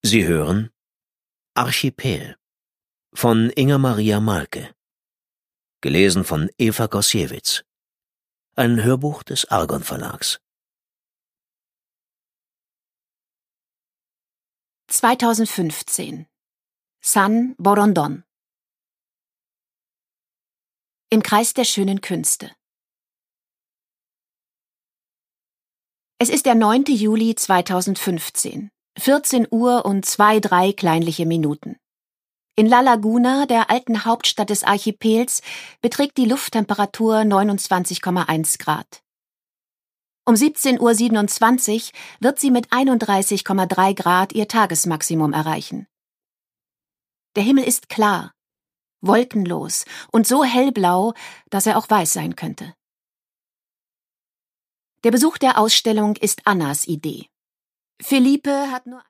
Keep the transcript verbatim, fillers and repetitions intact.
Sie hören Archipel von Inger-Maria Malke, gelesen von Eva Gosiewicz, ein Hörbuch des Argon Verlags. zweitausendfünfzehn. San Borondon. Im Kreis der schönen Künste. Es ist der neunte Juli zweitausendfünfzehn, vierzehn Uhr und zwei, drei kleinliche Minuten. In La Laguna, der alten Hauptstadt des Archipels, beträgt die Lufttemperatur neunundzwanzig Komma eins Grad. Um siebzehn Uhr siebenundzwanzig wird sie mit einunddreißig Komma drei Grad ihr Tagesmaximum erreichen. Der Himmel ist klar, wolkenlos und so hellblau, dass er auch weiß sein könnte. Der Besuch der Ausstellung ist Annas Idee. Felipe hat nur